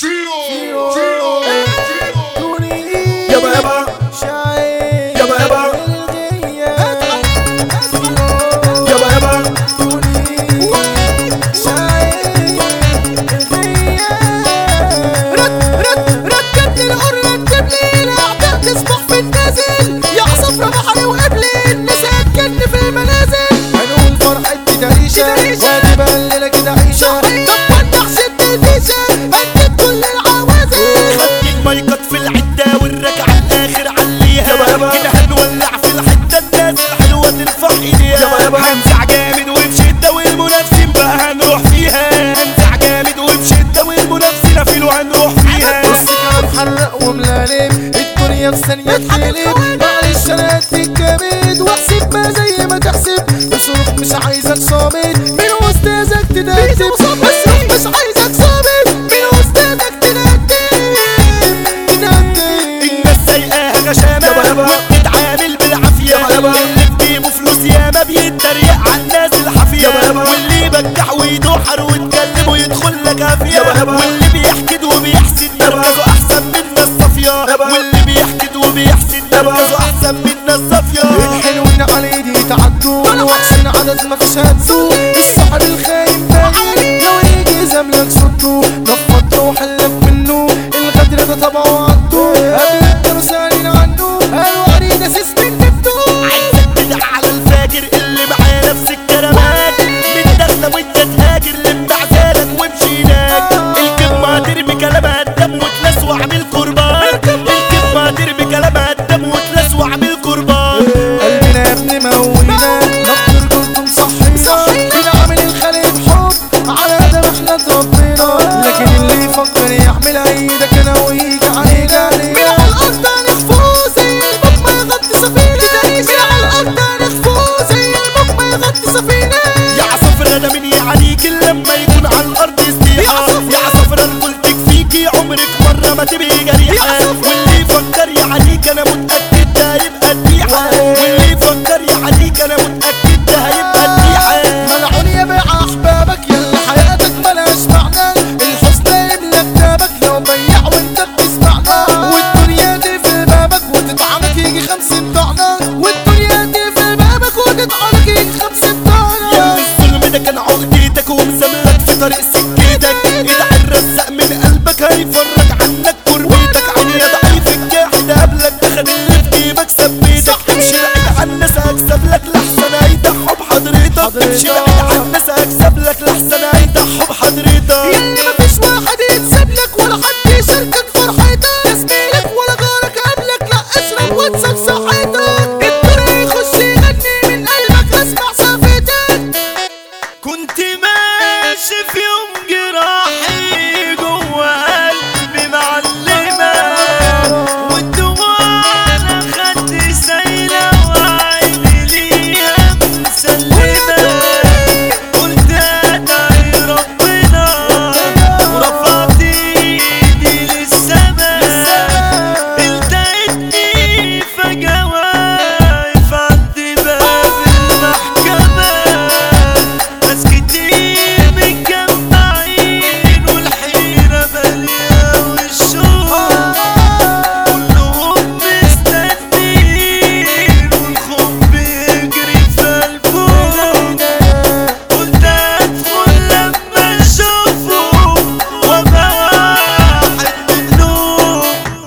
وادي بليلة كده عيشة طب ودع ست الفيشة أكد كل العوازل. خدي المايكات في العدة والركعة الآخر عليها كده هنولع في الحتة الناس الحلوة ترفع ايديها. هنزع جامد وبشدة والمنافسين بقى هنروح فيها. هنزع جامد وبشدة والمنافسين فيلو هنروح فيها. بص كلام حرق وملالم الدنيا في ثانية تقلب. معلش أنا هديك جامد واحسب ما زي ما تحسب. بصرف مش عايزك صامت من أستاذك تدكتب. بصرف مش عايزك صامت من أستاذك تدكتب. الناس سايقاها غشامة وبتتعامل بالعافية. اللي بجيبه فلوس ياما بيتريق على الناس الحافية. واللي يبجح ويدوحر ويتكلم ويدخل لك عافية. واللي بيحكد وبيحسد مركزه أحسن من الناس صافية. واللي بيحكد وبيحسد مركزه أحسن من الناس صافية. الحلوين على ايدي تعدوا واحسن عدد ما فيش هتسوق. الصاحب الخاين باين لو يجي زملك صدو. نفض روح لك منه الغدر ده طبعه عدو. قبل كانوا سالين عنه قالوا عريضة سيس من نفتو. عايزك تدعى على الفاجر اللي معاه نفس الكلمات. من دخلة وانت تهاجر لما عزالك ومشيناك. الكلمة ترمي كلامها الدم وتلسوع بالقربان. الكلمة ترمي كلامها الدم وتلسوع بالقربان. قلبنا يا ابني موينا نفطر كلكم صحينا. بنعمل الخليل حب على ده احنا اتربينا. لكن اللي يفكر يعمل ايدك انا ويجي علينا. من على الارض هنخفو زي الموج ما يغطي سفينة. من على الارض هنخفو زي الموج ما يغطي سفينة. يا عصفر انا من يعنيك لما يكون على الارض استيحة. يا عصفر انا قلتك فيكي عمرك مرة ما تبقي جريحة. واللي يفكر يعنيك انا متأكد ده هيبقى ذبيحة. واللي يفكر يعنيك انا متأكد ده هيبقى ذبيحة. ملعون يا بيع احبابك يلا حياتك ملهاش معنى. الحسن يملى كتابك لو بيع وانت بتسمعنا. والدنيا تقفل بابك وتطعنك يجي 50 طعنة. والدنيا تقفل بابك وتطعنك يجي 50 طعنة. يا الظلم ده كان عقدتك ومساملك في طريق سكتك. ادعي الرزق من قلبك هيفرج عنك كربيتك. عيني يا ضعيف الجاحد قبلك دخل اللي في جيبك ثبيتك. امشي بعيد عن الناس هكسب لك لحسن هيضحوا بحضرتك. امشي بعيد عن الناس هكسب لك لحسن هيضحوا بحضرتك. ياللي مفيش واحد يتساب لك ولا حد يشاركك فرحتك. لا زميلك ولا جارك قبلك لا اشرب وانسى صحتك. الطريق يخش يغني من قلبك اسمع سافتك. كنت ماشي في يوم جراحي جوه قلبي معلمة. والدموع انا خدت سايلة وعيني ليها مسلمة. قلت ادعي ربنا ورفعت ايدي للسما. التقيتني فجأة واقف عند باب المحكمة. ناس كتير متجمعين والحيرة مالية والشوق. كلهم مستنيين والخوف بيجري في قلبهم. قلت ادخل لما اشوفهم وابقى واحد منهم.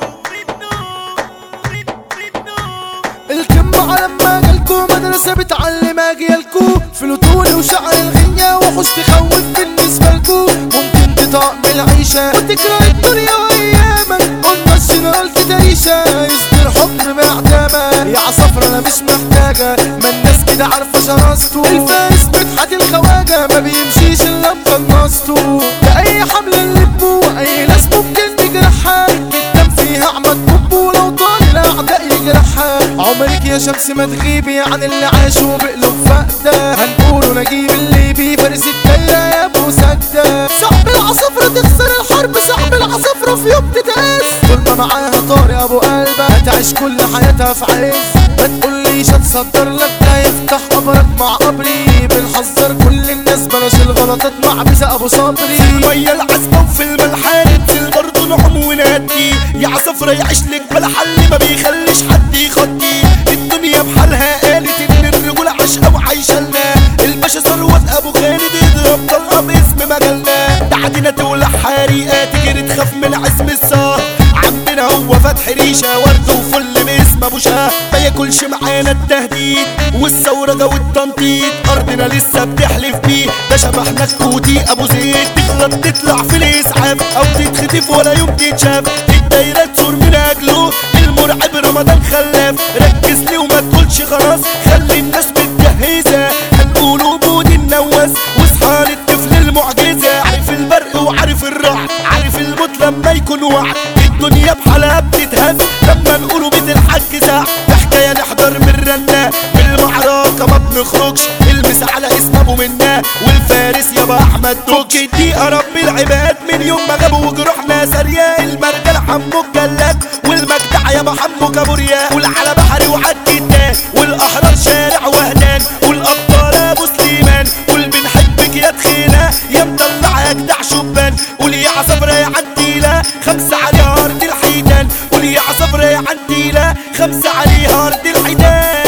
الكم على ما جالكو مدرسة بتعلم اجيالكو. فلوتوني وشعر الغنية وحوش تخوف بالنسبة لكو. ممكن تطعم العيشة وتكره الدنيا وايامك. قلنا الجنرال كده ريشة يصدر حكم باعدامك. يا عصفر انا مش محتاجة ما الناس كده عارفة شراسته. الفارس مدحت الخواجة ما بيمشيش الا بقناصته. ده اي حملة نلبه اي ناس ممكن تجرحها. الدم فيها احمد بوبو لو طال الاعداء يجرحها. عمرك يا شمس ما تغيبي عن اللي عاش وبقلب فقده. هنقوله نجيب الليبي فارس الدايره يا ابو سده. صاحب العصفرة تخسر الحرب صاحب العصفرة في يوم تتقاس. طول ما معاها طارق ابو قلبه هتعيش كل حياتها في عز. ما تقوليش هتصدر لك ده يفتح قبرك مع قبري. بنحذر كل الناس بلاش الغلطات مع بيزا ابو صبري. المية العذبة وفي الملحان انزل برضه صفرا يعيش لك بلا حل ما بيخليش حد يخطي. الدنيا بحالها قالت ان الرجولة عشقة وعايشة لنا. الباشا ثروت ابو خالد يضرب طلقة باسم مجالنا. تعدينا تولع حريقة تجري تخاف من عزم السهر. عندنا هو فتح ريشة ورد وفل باسم ابو شاه. ما ياكلش معانا التهديد والثورة ده والتنطيط. ارضنا لسه بتحلف بيه ده شبحنا الكوتي ابو زيد. تغلط تطلع في الاسعاف او تتخطف ولا يوم تتشاف. الدايرة تثور من اجله المرعب رمضان خلاف. ركز لي وما تقولش خلاص خلي الناس متجهزة. هنقول وجود النواس واصحى للطفل المعجزة. عارف البرق وعارف الرعد عارف الموت لما يكون وعد. الدنيا بحالها بتتهز لما نقولوا بيت الحاج ساعة. في حكاية نحضر من رنا بالمعركة ما بنخرجش. المس على اسم ابو منا والفارس يابا احمد توك. الدقيقة رب العباد من يوم ما جابوا وجروحنا سريا. المرجل حمو الجلاد والمجدع يابا حمو كابوريا. والعلى بحري وعالجدان والاحرار شارع وهدان. والابطال ابو سليمان والبنحبك يا تخينة يا مدلع اجدع شبان. قول يا عصفرة يا عديلة 5 عليها ارض الحيتان. قول يا عصفرة يا عديلة 5 عليها ارض الحيتان.